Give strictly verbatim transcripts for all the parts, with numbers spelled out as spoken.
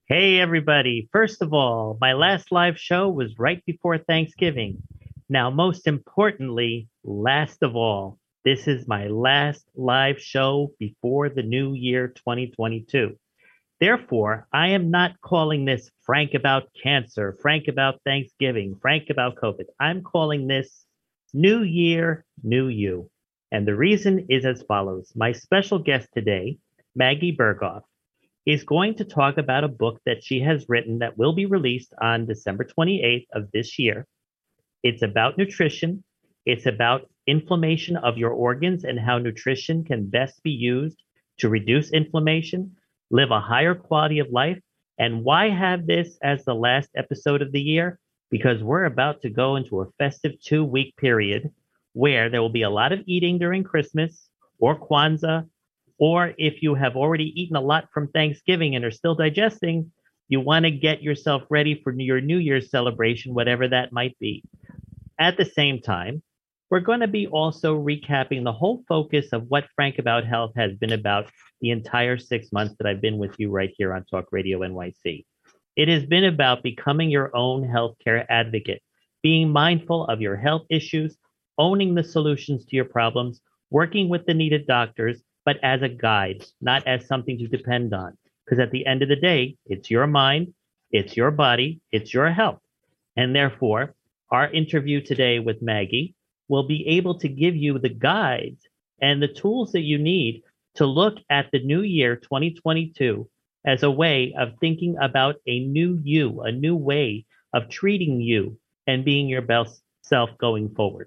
Hey, everybody. First of all, my last live show was right before Thanksgiving. Now, most importantly, last of all, this is my last live show before the new year twenty twenty-two. Therefore, I am not calling this Frank about cancer, Frank about Thanksgiving, Frank about COVID. I'm calling this New Year, New You. And the reason is as follows. My special guest today, Maggie Berghoff, is going to talk about a book that she has written that will be released on December twenty-eighth of this year. It's about nutrition. It's about inflammation of your organs and how nutrition can best be used to reduce inflammation, live a higher quality of life. And why have this as the last episode of the year? Because we're about to go into a festive two week period where there will be a lot of eating during Christmas or Kwanzaa, or if you have already eaten a lot from Thanksgiving and are still digesting, you want to get yourself ready for your New Year's celebration, whatever that might be. At the same time, we're going to be also recapping the whole focus of what Frank About Health has been about the entire six months that I've been with you right here on Talk Radio N Y C. It has been about becoming your own healthcare advocate, being mindful of your health issues, owning the solutions to your problems, working with the needed doctors, but as a guide, not as something to depend on. Because at the end of the day, it's your mind, it's your body, it's your health. And therefore, our interview today with Maggie will be able to give you the guides and the tools that you need to look at the new year twenty twenty-two as a way of thinking about a new you, a new way of treating you and being your best self going forward.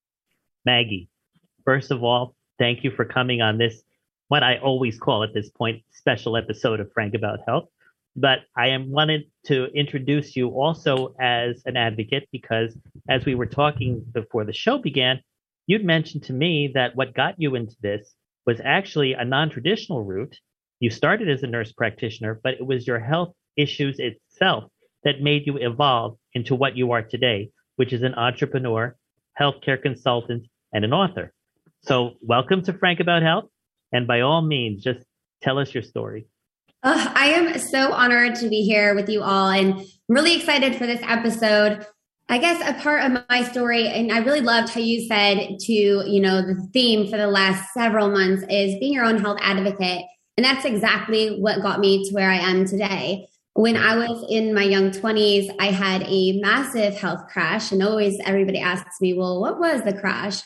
Maggie, first of all, thank you for coming on this, what I always call at this point, special episode of Frank About Health. But I am wanted to introduce you also as an advocate because as we were talking before the show began, you'd mentioned to me that what got you into this was actually a non-traditional route. You started as a nurse practitioner, but it was your health issues itself that made you evolve into what you are today, which is an entrepreneur, healthcare consultant, and an author. So welcome to Frank About Health. And by all means, just tell us your story. Uh, I am so honored to be here with you all, and I'm really excited for this episode. I guess a part of my story, and I really loved how you said to, you know, the theme for the last several months is being your own health advocate. And that's exactly what got me to where I am today. When I was in my young twenties, I had a massive health crash, and always everybody asks me, well, what was the crash?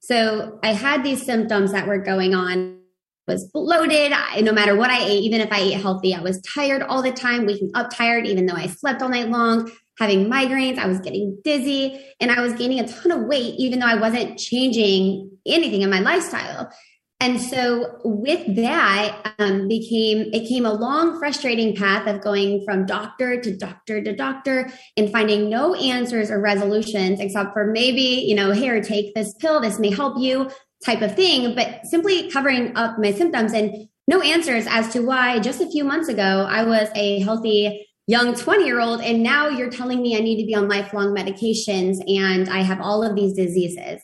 So I had these symptoms that were going on. Was bloated. I, no matter what I ate, even if I ate healthy, I was tired all the time, waking up tired, even though I slept all night long, having migraines. I was getting dizzy, and I was gaining a ton of weight, even though I wasn't changing anything in my lifestyle. And so with that, um, became it came a long, frustrating path of going from doctor to doctor to doctor and finding no answers or resolutions, except for maybe, you know, here, take this pill. This may help you, type of thing, but simply covering up my symptoms and no answers as to why just a few months ago I was a healthy young twenty year old. And now you're telling me I need to be on lifelong medications and I have all of these diseases.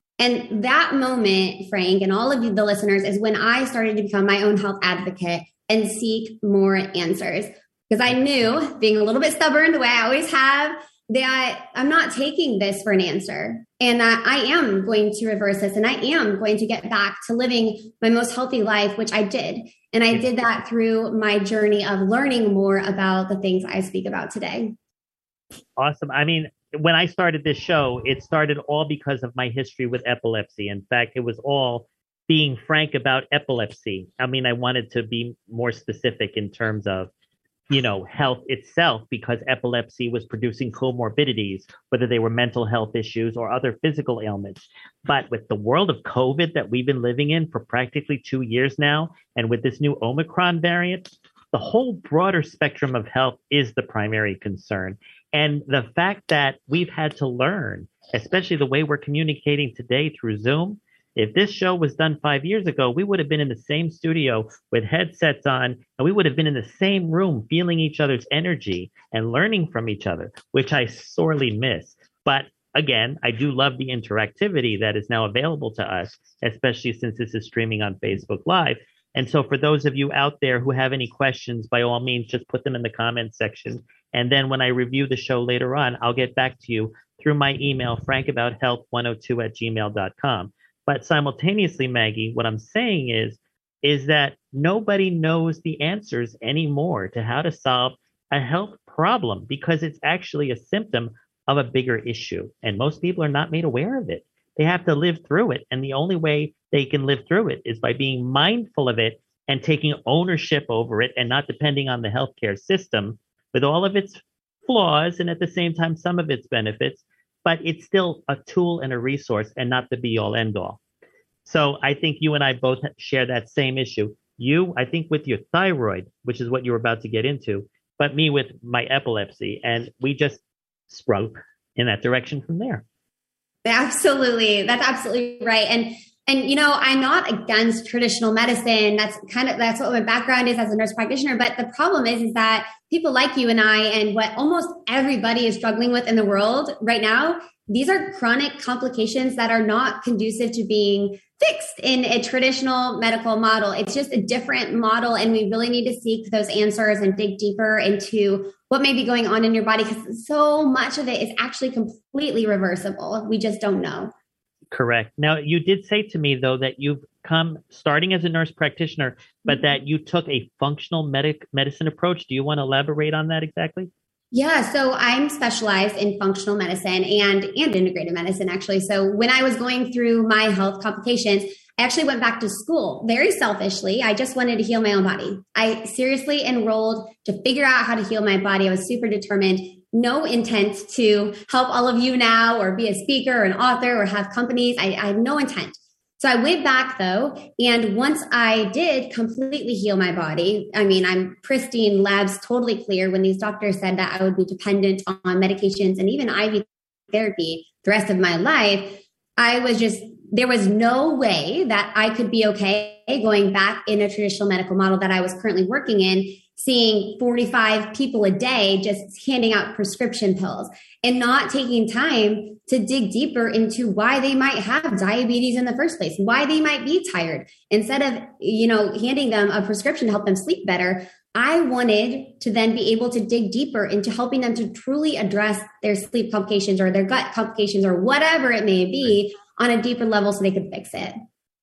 And that moment, Frank, and all of you, the listeners, is when I started to become my own health advocate and seek more answers. Because I knew, being a little bit stubborn the way I always have, that I'm not taking this for an answer. And uh, I am going to reverse this, and I am going to get back to living my most healthy life, which I did. And I did that through my journey of learning more about the things I speak about today. Awesome. I mean, when I started this show, it started all because of my history with epilepsy. In fact, it was all being frank about epilepsy. I mean, I wanted to be more specific in terms of, you know, health itself, because epilepsy was producing comorbidities, whether they were mental health issues or other physical ailments. But with the world of COVID that we've been living in for practically two years now, and with this new Omicron variant, the whole broader spectrum of health is the primary concern. And the fact that we've had to learn, especially the way we're communicating today through Zoom. If this show was done five years ago, we would have been in the same studio with headsets on, and we would have been in the same room feeling each other's energy and learning from each other, which I sorely miss. But again, I do love the interactivity that is now available to us, especially since this is streaming on Facebook Live. And so for those of you out there who have any questions, by all means, just put them in the comments section. And then when I review the show later on, I'll get back to you through my email, frankabout health one oh two at gmail dot com. But simultaneously, Maggie, what I'm saying is, is that nobody knows the answers anymore to how to solve a health problem because it's actually a symptom of a bigger issue. And most people are not made aware of it. They have to live through it. And the only way they can live through it is by being mindful of it and taking ownership over it and not depending on the healthcare system with all of its flaws and at the same time, some of its benefits. But it's still a tool and a resource and not the be all end all. So I think you and I both share that same issue. You, I think with your thyroid, which is what you were about to get into, but me with my epilepsy. And we just spoke in that direction from there. Absolutely. That's absolutely right. And And, you know, I'm not against traditional medicine. That's kind of, that's what my background is as a nurse practitioner. But the problem is, is that people like you and I, and what almost everybody is struggling with in the world right now, these are chronic complications that are not conducive to being fixed in a traditional medical model. It's just a different model. And we really need to seek those answers and dig deeper into what may be going on in your body, because so much of it is actually completely reversible. We just don't know. Correct. Now, you did say to me, though, that you've come starting as a nurse practitioner, but mm-hmm. that you took a functional medic medicine approach. Do you want to elaborate on that exactly? Yeah, so I'm specialized in functional medicine and, and integrative medicine, actually. So when I was going through my health complications, I actually went back to school very selfishly. I just wanted to heal my own body. I seriously enrolled to figure out how to heal my body. I was super determined. No intent to help all of you now or be a speaker or an author or have companies. I, I had no intent. So I went back though. And once I did completely heal my body, I mean, I'm pristine, labs totally clear. When these doctors said that I would be dependent on medications and even I V therapy the rest of my life, I was just, there was no way that I could be okay going back in a traditional medical model that I was currently working in, seeing forty-five people a day just handing out prescription pills and not taking time to dig deeper into why they might have diabetes in the first place, why they might be tired. Instead of, you know, handing them a prescription to help them sleep better, I wanted to then be able to dig deeper into helping them to truly address their sleep complications or their gut complications or whatever it may be on a deeper level so they could fix it.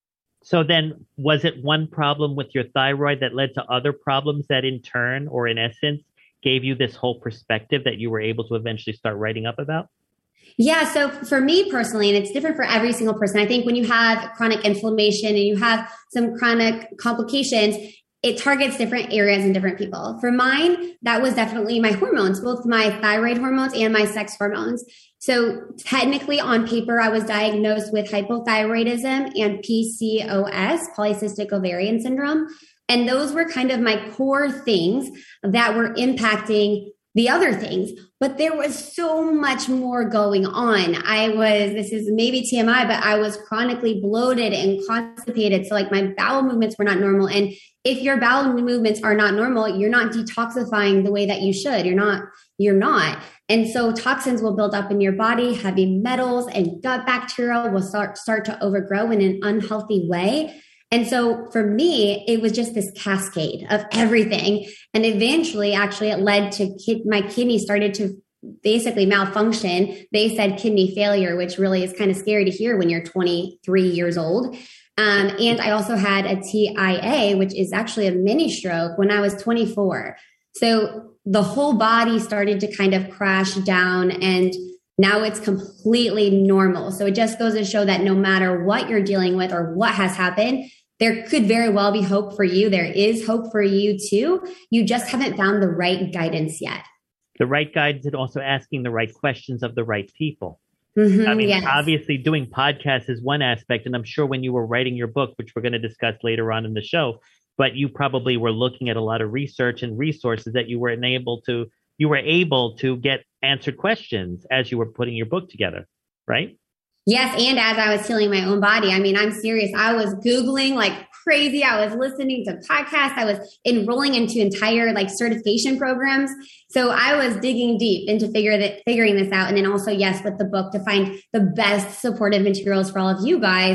So then was it one problem with your thyroid that led to other problems that in turn, or in essence, gave you this whole perspective that you were able to eventually start writing up about? Yeah. So for me personally, and it's different for every single person, I think when you have chronic inflammation and you have some chronic complications, it targets different areas in different people. For mine, that was definitely my hormones, both my thyroid hormones and my sex hormones. So technically on paper, I was diagnosed with hypothyroidism and P C O S, polycystic ovarian syndrome. And those were kind of my core things that were impacting the other things. But there was so much more going on. I was, this is maybe T M I, but I was chronically bloated and constipated. So like my bowel movements were not normal. And if your bowel movements are not normal, you're not detoxifying the way that you should. You're not, you're not. And so toxins will build up in your body, heavy metals and gut bacteria will start, start to overgrow in an unhealthy way. And so for me, it was just this cascade of everything. And eventually, actually, it led to kid, my kidney started to basically malfunction. They said kidney failure, which really is kind of scary to hear when you're twenty-three years old. Um, and I also had a T I A, which is actually a mini stroke when I was twenty-four. So the whole body started to kind of crash down, and now it's completely normal. So it just goes to show that no matter what you're dealing with or what has happened, there could very well be hope for you. There is hope for you too. You just haven't found the right guidance yet. The right guidance and also asking the right questions of the right people. Mm-hmm, I mean, yes. Obviously doing podcasts is one aspect. And I'm sure when you were writing your book, which we're going to discuss later on in the show, but you probably were looking at a lot of research and resources that you were enabled to, you were able to get answered questions as you were putting your book together, right? Yes. And as I was healing my own body, I mean, I'm serious. I was Googling like crazy. I was listening to podcasts. I was enrolling into entire like certification programs. So I was digging deep into figure that, figuring this out. And then also, yes, with the book to find the best supportive materials for all of you guys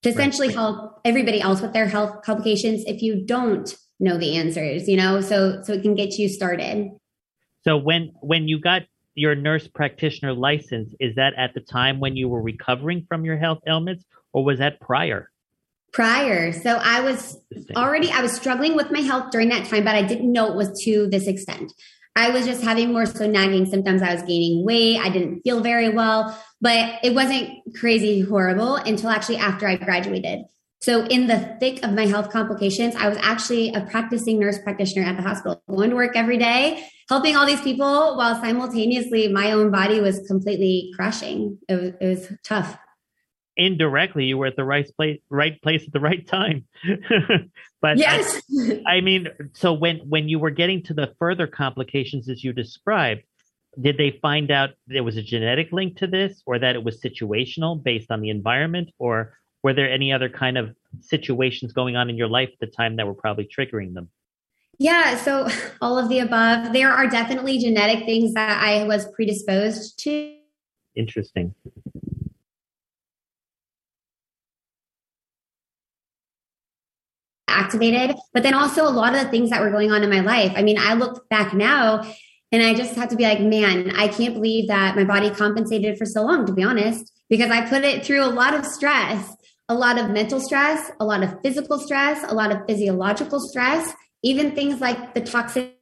to essentially right. help everybody else with their health complications if you don't know the answers, you know, so so it can get you started. So when when you got your nurse practitioner license, is that at the time when you were recovering from your health ailments, or was that prior? Prior. So I was already, I was struggling with my health during that time, but I didn't know it was to this extent. I was just having more so nagging symptoms. I was gaining weight. I didn't feel very well, but it wasn't crazy horrible until actually after I graduated. So in the thick of my health complications, I was actually a practicing nurse practitioner at the hospital, going to work every day, helping all these people while simultaneously my own body was completely crashing. It was, it was tough. Indirectly, you were at the right place, right place at the right time. But yes, I, I mean, so when, when you were getting to the further complications as you described, did they find out there was a genetic link to this, or that it was situational based on the environment, or were there any other kind of situations going on in your life at the time that were probably triggering them? Yeah, so all of the above. There are definitely genetic things that I was predisposed to. Interesting. Activated, but then also a lot of the things that were going on in my life. I mean, I look back now and I just have to be like, man, I can't believe that my body compensated for so long, to be honest, because I put it through a lot of stress, a lot of mental stress, a lot of physical stress, a lot of physiological stress, even things like the toxic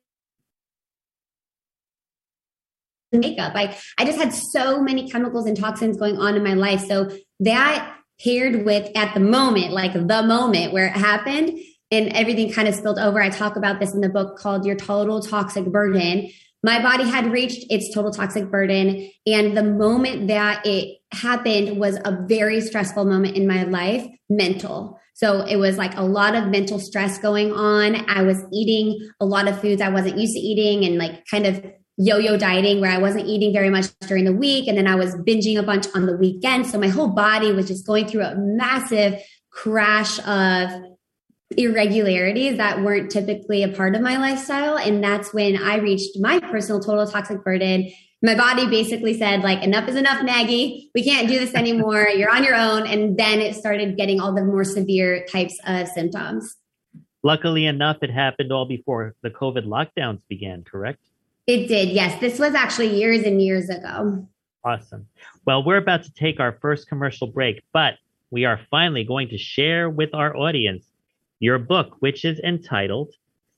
makeup. Like I just had so many chemicals and toxins going on in my life. So that paired with at the moment, like the moment where it happened and everything kind of spilled over. I talk about this in the book called Your Total Toxic Burden. My body had reached its total toxic burden. And the moment that it happened was a very stressful moment in my life, mental. So it was like a lot of mental stress going on. I was eating a lot of foods I wasn't used to eating and like kind of yo-yo dieting where I wasn't eating very much during the week. And then I was binging a bunch on the weekend. So my whole body was just going through a massive crash of irregularities that weren't typically a part of my lifestyle. And that's when I reached my personal total toxic burden. My body basically said like, enough is enough, Maggie. We can't do this anymore. You're on your own. And then it started getting all the more severe types of symptoms. Luckily enough, it happened all before the COVID lockdowns began, correct? It did, yes. This was actually years and years ago. Awesome. Well, we're about to take our first commercial break, but we are finally going to share with our audience your book, which is entitled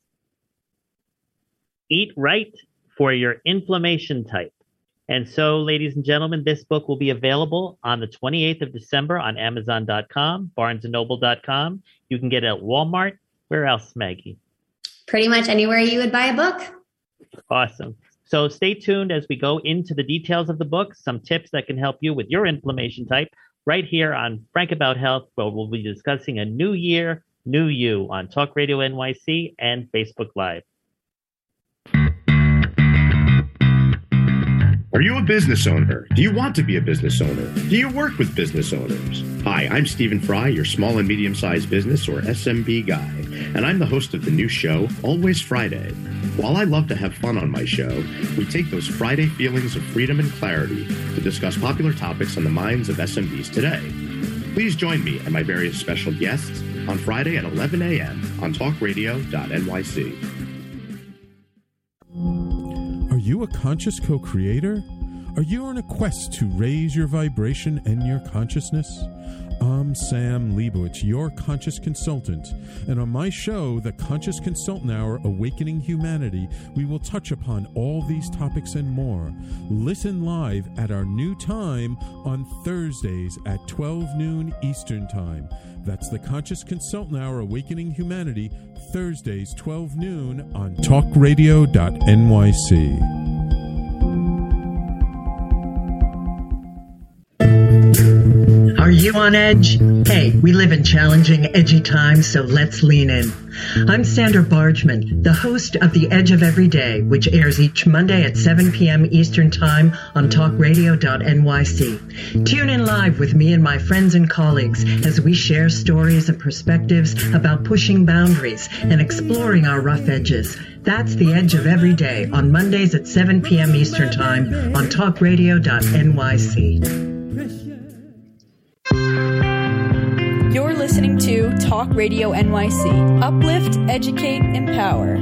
Eat Right for Your Inflammation Type. And so, ladies and gentlemen, this book will be available on the twenty-eighth of December on Amazon dot com, Barnes and Noble dot com. You can get it at Walmart. Where else, Maggie? Pretty much anywhere you would buy a book. Awesome. So stay tuned as we go into the details of the book, some tips that can help you with your inflammation type right here on Frank About Health, where we'll be discussing a new year, new you on Talk Radio N Y C and Facebook Live. Are you a business owner? Do you want to be a business owner? Do you work with business owners? Hi, I'm Stephen Fry, your small and medium-sized business or S M B guy, and I'm the host of the new show, Always Friday. While I love to have fun on my show, we take those Friday feelings of freedom and clarity to discuss popular topics on the minds of S M Bs today. Please join me and my various special guests on Friday at eleven a.m. on talk radio dot N Y C. Are you a conscious co-creator? Are you on a quest to raise your vibration and your consciousness? I'm Sam Leibowitz, your conscious consultant, and on my show, The Conscious Consultant Hour, Awakening Humanity, we will touch upon all these topics and more. Listen live at our new time on Thursdays at twelve noon Eastern Time. That's The Conscious Consultant Hour, Awakening Humanity, Thursdays, twelve noon on talk radio dot N Y C. Are you on edge? Hey, we live in challenging, edgy times, so let's lean in. I'm Sandra Bargman, the host of The Edge of Every Day, which airs each Monday at seven p.m. Eastern Time on talk radio dot N Y C. Tune in live with me and my friends and colleagues as we share stories and perspectives about pushing boundaries and exploring our rough edges. That's The Edge of Every Day on Mondays at seven p.m. Eastern Time on talk radio dot N Y C. listening to Talk Radio N Y C. Uplift, educate, empower.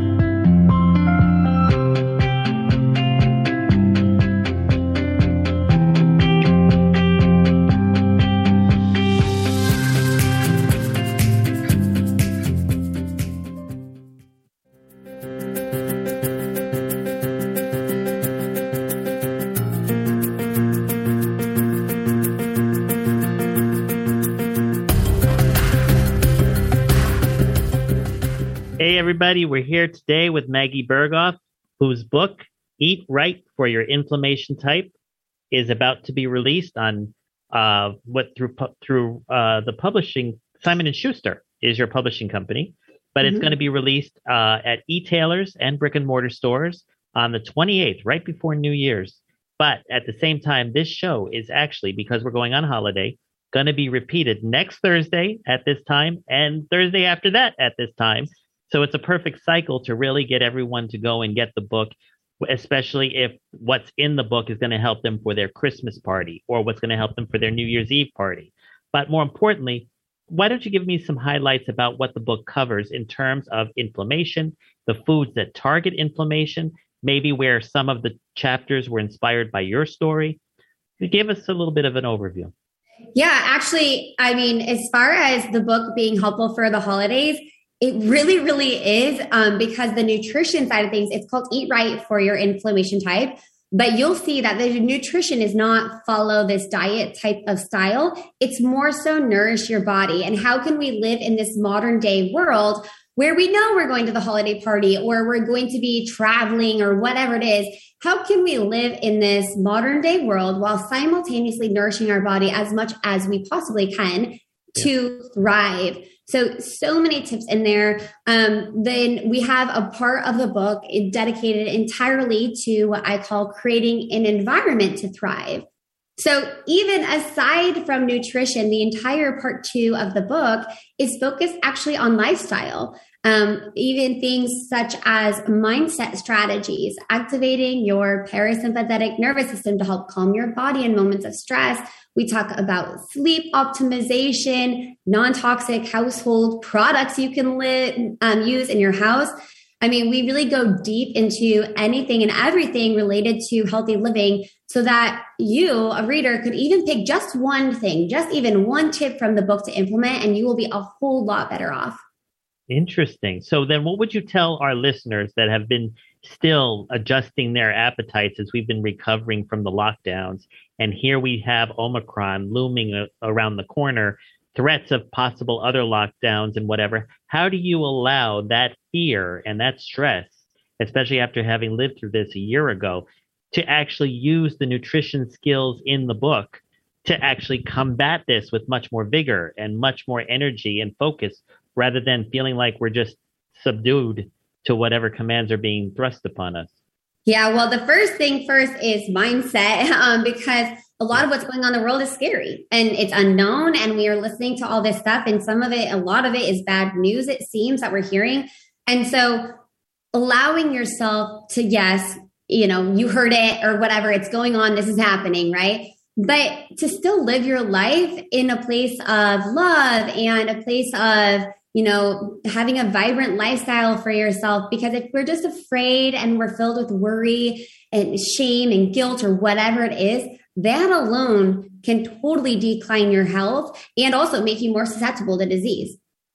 Hey, everybody. We're here today with Maggie Berghoff, whose book, Eat Right for Your Inflammation Type, is about to be released on uh, what through through uh, the publishing. Simon and Schuster is your publishing company, but mm-hmm. it's going to be released uh, at e-tailers and brick and mortar stores on the twenty-eighth, right before New Year's. But at the same time, this show is actually, because we're going on holiday, going to be repeated next Thursday at this time and Thursday after that at this time. So it's a perfect cycle to really get everyone to go and get the book, especially if what's in the book is going to help them for their Christmas party or what's going to help them for their New Year's Eve party. But more importantly, why don't you give me some highlights about what the book covers in terms of inflammation, the foods that target inflammation, maybe where some of the chapters were inspired by your story? Give us a little bit of an overview. Yeah, actually, I mean, as far as the book being helpful for the holidays, it really, really is, um, because the nutrition side of things, it's called Eat Right for Your Inflammation Type. But you'll see that the nutrition is not follow this diet type of style. It's more so nourish your body. And how can we live in this modern day world where we know we're going to the holiday party or we're going to be traveling or whatever it is? How can we live in this modern day world while simultaneously nourishing our body as much as we possibly can to thrive? So, so many tips in there. Um, then we have a part of the book dedicated entirely to what I call creating an environment to thrive. So even aside from nutrition, the entire part two of the book is focused actually on lifestyle. Um, even things such as mindset strategies, activating your parasympathetic nervous system to help calm your body in moments of stress. We talk about sleep optimization, non-toxic household products you can li- um, use in your house. I mean, we really go deep into anything and everything related to healthy living so that you, a reader, could even pick just one thing, just even one tip from the book to implement, and you will be a whole lot better off. Interesting. So then what would you tell our listeners that have been still adjusting their appetites as we've been recovering from the lockdowns? And here we have Omicron looming a- around the corner, threats of possible other lockdowns and whatever. How do you allow that fear and that stress, especially after having lived through this a year ago, to actually use the nutrition skills in the book to actually combat this with much more vigor and much more energy and focus, rather than feeling like we're just subdued to whatever commands are being thrust upon us? Yeah, well, the first thing first is mindset, um, because a lot of what's going on in the world is scary and it's unknown. And we are listening to all this stuff. And some of it, a lot of it is bad news, it seems, that we're hearing. And so allowing yourself to, yes, you know, you heard it or whatever, it's going on, this is happening, right? But to still live your life in a place of love and a place of, you know, having a vibrant lifestyle for yourself. Because if we're just afraid and we're filled with worry and shame and guilt or whatever it is, that alone can totally decline your health and also make you more susceptible to disease.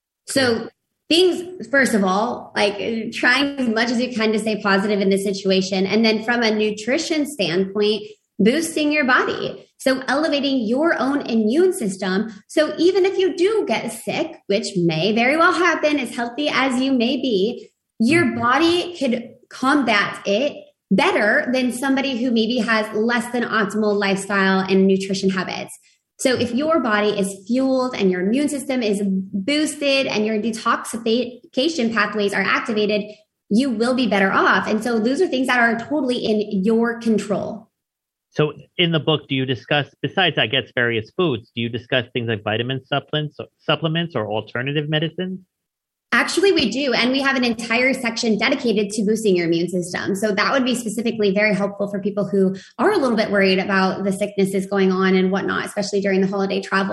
So things, first of all, like trying as much as you can to stay positive in this situation. And then from a nutrition standpoint, boosting your body. So elevating your own immune system. So even if you do get sick, which may very well happen, as healthy as you may be, your body could combat it better than somebody who maybe has less than optimal lifestyle and nutrition habits. So if your body is fueled and your immune system is boosted and your detoxification pathways are activated, you will be better off. And so those are things that are totally in your control. So in the book, do you discuss, besides, I guess, various foods, do you discuss things like vitamin supplements, supplements or alternative medicines? Actually, we do. And we have an entire section dedicated to boosting your immune system. So that would be specifically very helpful for people who are a little bit worried about the sicknesses going on and whatnot, especially during the holiday travel.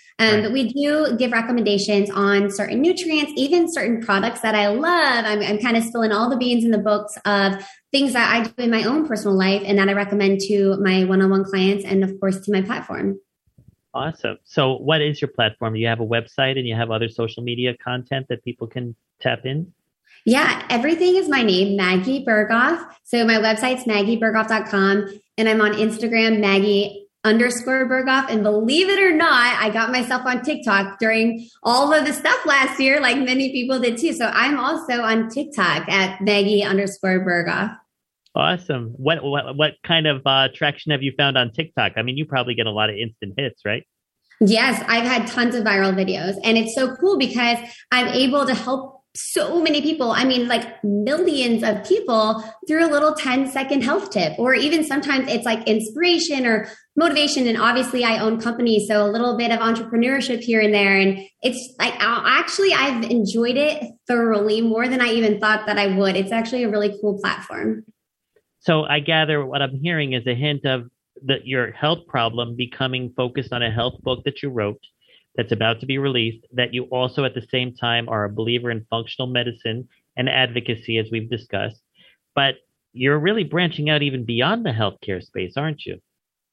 Um, Right. But we do give recommendations on certain nutrients, even certain products that I love. I'm, I'm kind of spilling all the beans in the books of things that I do in my own personal life and that I recommend to my one-on-one clients and, of course, to my platform. Awesome. So what is your platform? Do you have a website and you have other social media content that people can tap in? Yeah, everything is my name, Maggie Berghoff. So my website's maggie berghoff dot com, and I'm on Instagram, Maggie underscore Berghoff. And believe it or not, I got myself on TikTok during all of the stuff last year, like many people did too. So I'm also on TikTok at Maggie underscore Berghoff. Awesome. What what what kind of uh, traction have you found on TikTok? I mean, you probably get a lot of instant hits, right? Yes, I've had tons of viral videos, and it's so cool because I'm able to help so many people. I mean, like millions of people through a little ten second health tip, or even sometimes it's like inspiration or motivation. And obviously I own companies, so a little bit of entrepreneurship here and there. And it's like, actually, I've enjoyed it thoroughly, more than I even thought that I would. It's actually a really cool platform. So I gather what I'm hearing is a hint of that your health problem becoming focused on a health book that you wrote that's about to be released, that you also at the same time are a believer in functional medicine and advocacy, as we've discussed. But you're really branching out even beyond the healthcare space, aren't you?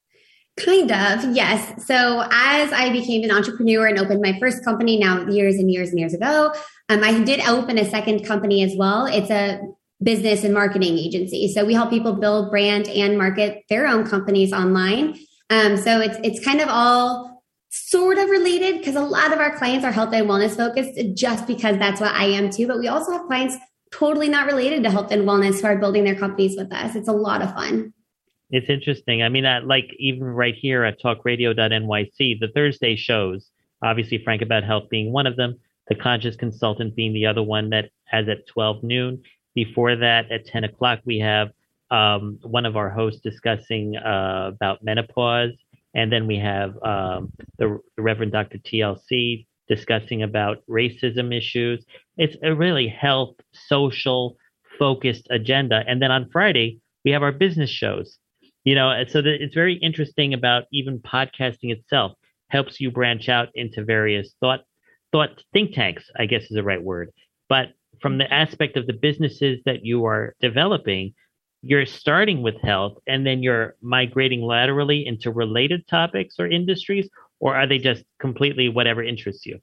Kind of, yes. So as I became an entrepreneur and opened my first company now years and years and years ago, um, I did open a second company as well. It's a business and marketing agency. So we help people build brand and market their own companies online. Um, so it's it's kind of all sort of related because a lot of our clients are health and wellness focused just because that's what I am too. But we also have clients totally not related to health and wellness who are building their companies with us. It's a lot of fun. It's interesting. I mean, uh, like even right here at talk radio dot N Y C, the Thursday shows, obviously Frank About Health being one of them, The Conscious Consultant being the other one that has at twelve noon. Before that, at ten o'clock, we have um, one of our hosts discussing uh, about menopause. And then we have um, the, the Reverend Doctor T L C discussing about racism issues. It's a really health, social focused agenda. And then on Friday, we have our business shows. You know, so that it's very interesting about even podcasting itself helps you branch out into various thought, thought think tanks, I guess is the right word. But from the aspect of the businesses that you are developing, you're starting with health and then you're migrating laterally into related topics or industries, or are they just completely whatever interests you?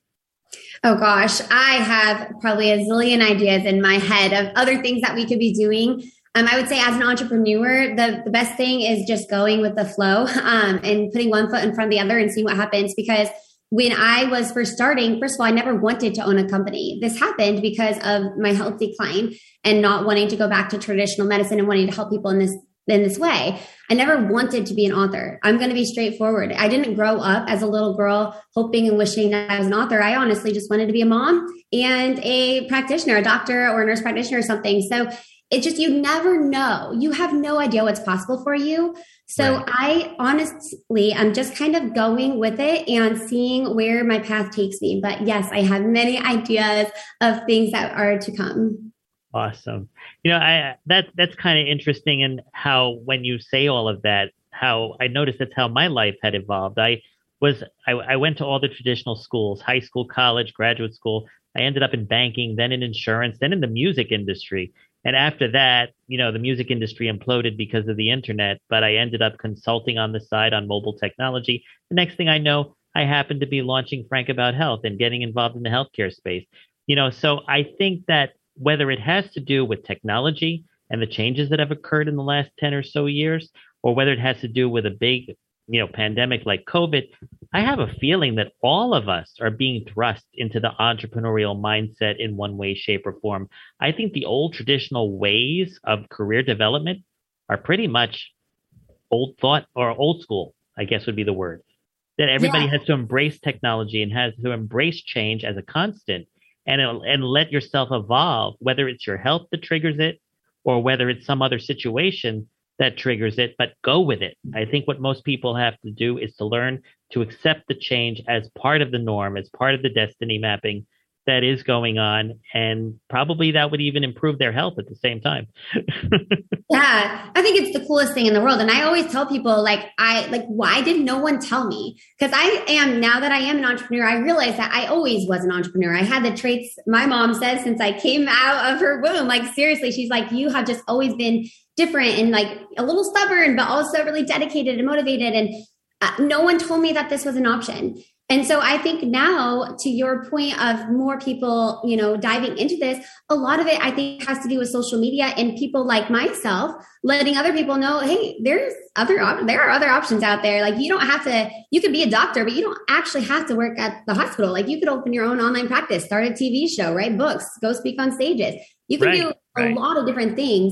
Oh gosh, I have probably a zillion ideas in my head of other things that we could be doing. Um, I would say as an entrepreneur, the, the best thing is just going with the flow um, and putting one foot in front of the other and seeing what happens. Because when I was first starting, first of all, I never wanted to own a company. This happened because of my health decline and not wanting to go back to traditional medicine and wanting to help people in this in this way. I never wanted to be an author. I'm going to be straightforward. I didn't grow up as a little girl hoping and wishing that I was an author. I honestly just wanted to be a mom and a practitioner, a doctor or a nurse practitioner or something. So it just, you never know. You have no idea what's possible for you. So right. I honestly, I'm just kind of going with it and seeing where my path takes me. But yes, I have many ideas of things that are to come. Awesome. You know, I that that's kind of interesting in how when you say all of that, how I noticed that's how my life had evolved. I was I, I went to all the traditional schools, high school, college, graduate school. I ended up in banking, then in insurance, then in the music industry. And after that, you know, the music industry imploded because of the internet, but I ended up consulting on the side on mobile technology. The next thing I know, I happened to be launching Frank About Health and getting involved in the healthcare space. You know, so I think that whether it has to do with technology and the changes that have occurred in the last ten or so years, or whether it has to do with a big, you know, pandemic like COVID, I have a feeling that all of us are being thrust into the entrepreneurial mindset in one way, shape, or form. I think the old traditional ways of career development are pretty much old thought or old school, I guess would be the word. That everybody yeah. has to embrace technology and has to embrace change as a constant and, and let yourself evolve, whether it's your health that triggers it or whether it's some other situation that triggers it, but go with it. I think what most people have to do is to learn to accept the change as part of the norm, as part of the destiny mapping, that is going on, and probably that would even improve their health at the same time. Yeah, I think it's the coolest thing in the world. And I always tell people, like, I like, why did no one tell me? Because I am, now that I am an entrepreneur, I realize that I always was an entrepreneur. I had the traits my mom says since I came out of her womb. Like, seriously, she's like, you have just always been different and like a little stubborn, but also really dedicated and motivated. And uh, no one told me that this was an option. And so I think now, to your point of more people, you know, diving into this, a lot of it, I think, has to do with social media and people like myself letting other people know, hey, there's other, op- there are other options out there. Like, you don't have to, you could be a doctor, but you don't actually have to work at the hospital. Like, you could open your own online practice, start a T V show, write books, go speak on stages. You can right, do a right. lot of different things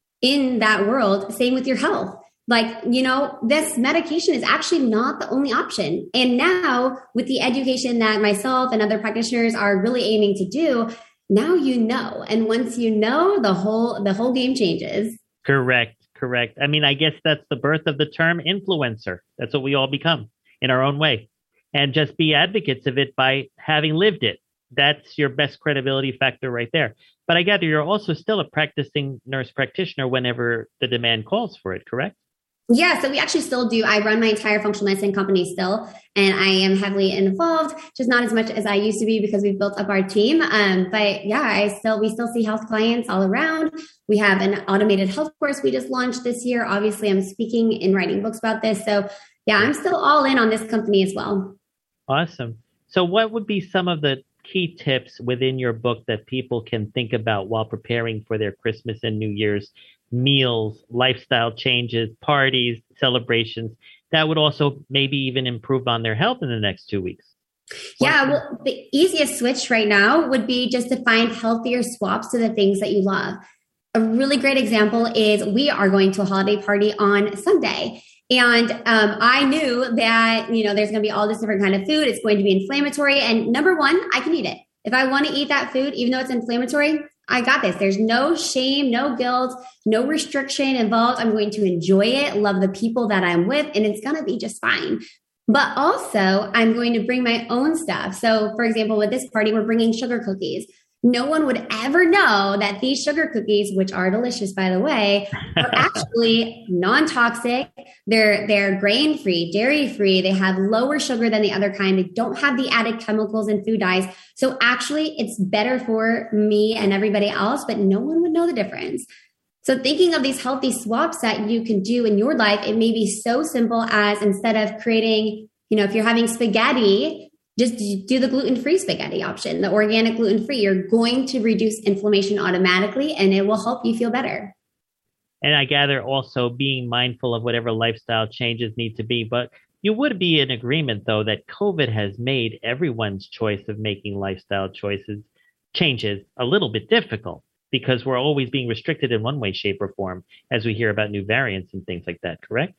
in that world. Same with your health. Like, you know, this medication is actually not the only option. And now with the education that myself and other practitioners are really aiming to do, now you know. And once you know, the whole the whole game changes. Correct, correct. I mean, I guess that's the birth of the term influencer. That's what we all become in our own way. And just be advocates of it by having lived it. That's your best credibility factor right there. But I gather you're also still a practicing nurse practitioner whenever the demand calls for it, correct? Yeah, so we actually still do. I run my entire functional medicine company still, and I am heavily involved, just not as much as I used to be because we've built up our team. Um, but yeah, I still we still see health clients all around. We have an automated health course we just launched this year. Obviously, I'm speaking and writing books about this. So yeah, I'm still all in on this company as well. Awesome. So what would be some of the key tips within your book that people can think about while preparing for their Christmas and New Year's meals, lifestyle changes, parties, celebrations that would also maybe even improve on their health in the next two weeks? Yeah, well, the easiest switch right now would be just to find healthier swaps to the things that you love. A really great example is we are going to a holiday party on Sunday. And um, I knew that, you know, there's going to be all this different kind of food. It's going to be inflammatory. And number one, I can eat it. If I want to eat that food, even though it's inflammatory, I got this. There's no shame, no guilt, no restriction involved. I'm going to enjoy it, love the people that I'm with, and it's going to be just fine. But also, I'm going to bring my own stuff. So, for example, with this party, we're bringing sugar cookies. No one would ever know that these sugar cookies, which are delicious, by the way, are actually non-toxic. They're they're grain-free, dairy-free. They have lower sugar than the other kind. They don't have the added chemicals and food dyes. So actually, it's better for me and everybody else, but no one would know the difference. So thinking of these healthy swaps that you can do in your life, it may be so simple as instead of creating, you know, if you're having spaghetti, just do the gluten-free spaghetti option, the organic gluten-free. You're going to reduce inflammation automatically, and it will help you feel better. And I gather also being mindful of whatever lifestyle changes need to be. But you would be in agreement, though, that COVID has made everyone's choice of making lifestyle choices changes a little bit difficult because we're always being restricted in one way, shape, or form as we hear about new variants and things like that, correct?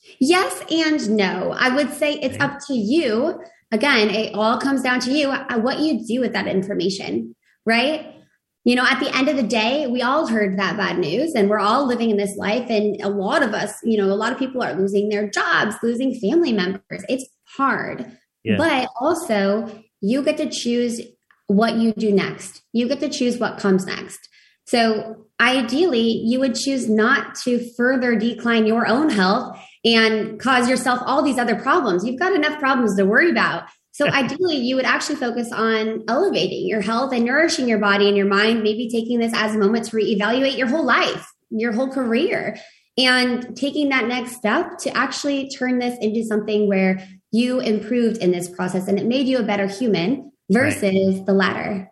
Yes and no. I would say it's okay. Up to you. Again, it all comes down to you, what you do with that information, right? You know, at the end of the day, we all heard that bad news and we're all living in this life. And a lot of us, you know, a lot of people are losing their jobs, losing family members. It's hard, yeah. But also you get to choose what you do next. You get to choose what comes next. So ideally, you would choose not to further decline your own health and cause yourself all these other problems. You've got enough problems to worry about. So ideally, you would actually focus on elevating your health and nourishing your body and your mind, maybe taking this as a moment to reevaluate your whole life, your whole career, and taking that next step to actually turn this into something where you improved in this process and it made you a better human versus right. the latter.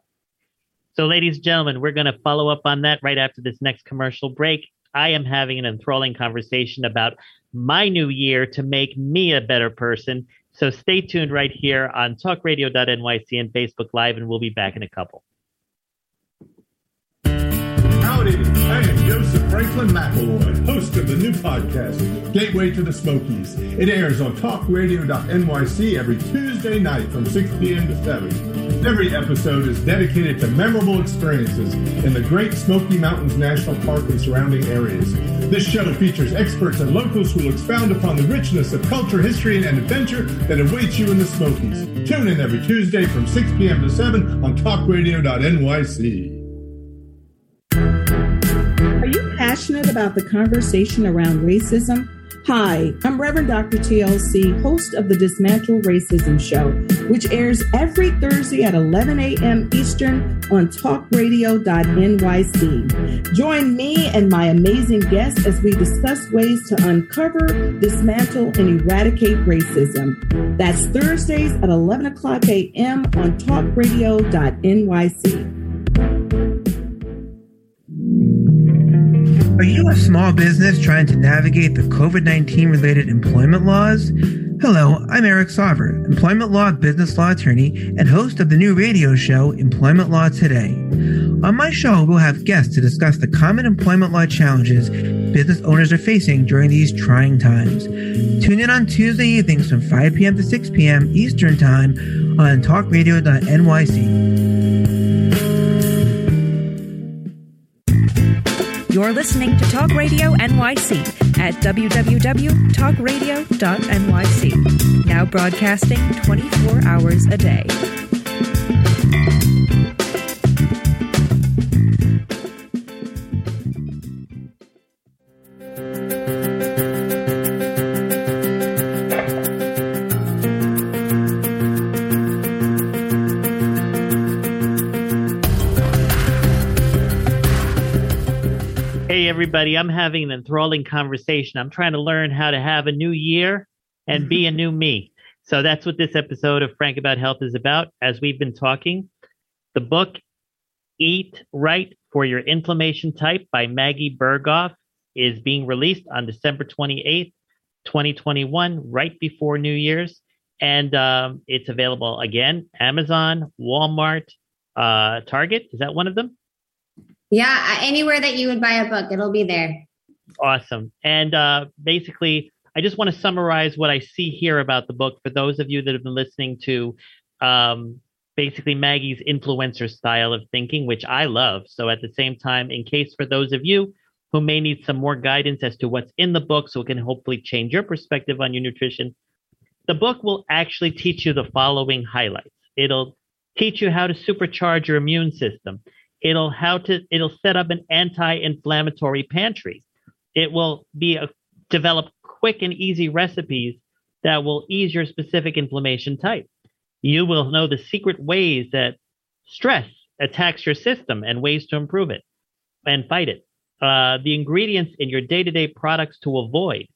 So ladies and gentlemen, we're going to follow up on that right after this next commercial break. I am having an enthralling conversation about my new year to make me a better person. So stay tuned right here on talk radio dot N Y C and Facebook Live, and we'll be back in a couple. Howdy, I am Joseph Franklin McElroy, host of the new podcast, Gateway to the Smokies. It airs on talk radio dot N Y C every Tuesday night from six p.m. to seven. Every episode is dedicated to memorable experiences in the Great Smoky Mountains National Park and surrounding areas. This show features experts and locals who will expound upon the richness of culture, history, and adventure that awaits you in the Smokies. Tune in every Tuesday from six p.m. to seven on talk radio dot N Y C. Are you passionate about the conversation around racism? Hi, I'm Reverend Doctor T L C, host of the Dismantle Racism Show, which airs every Thursday at eleven a.m. Eastern on talk radio dot N Y C. Join me and my amazing guests as we discuss ways to uncover, dismantle, and eradicate racism. That's Thursdays at eleven o'clock a.m. on talk radio dot N Y C. Are you a small business trying to navigate the covid nineteen related employment laws? Hello, I'm Eric Sauver, employment law business law attorney and host of the new radio show, Employment Law Today. On my show, we'll have guests to discuss the common employment law challenges business owners are facing during these trying times. Tune in on Tuesday evenings from five p.m. to six p.m. Eastern Time on talk radio dot N Y C. You're listening to Talk Radio N Y C at w w w dot talk radio dot N Y C. Now broadcasting twenty-four hours a day. Hey, everybody, I'm having an enthralling conversation. I'm trying to learn how to have a new year and be a new me. So that's what this episode of Frank About Health is about. As we've been talking, the book Eat Right for Your Inflammation Type by Maggie Berghoff is being released on December twenty-eighth, twenty twenty-one, right before New Year's. And um, it's available again, Amazon, Walmart, uh, Target. Is that one of them? Yeah, anywhere that you would buy a book, it'll be there. Awesome. And uh, basically, I just want to summarize what I see here about the book for those of you that have been listening to um, basically Maggie's influencer style of thinking, which I love. So at the same time, in case for those of you who may need some more guidance as to what's in the book so it can hopefully change your perspective on your nutrition, the book will actually teach you the following highlights. It'll teach you how to supercharge your immune system. It'll how to it'll set up an anti-inflammatory pantry. It will be a, develop quick and easy recipes that will ease your specific inflammation type. You will know the secret ways that stress attacks your system and ways to improve it and fight it. Uh, the ingredients in your day-to-day products to avoid.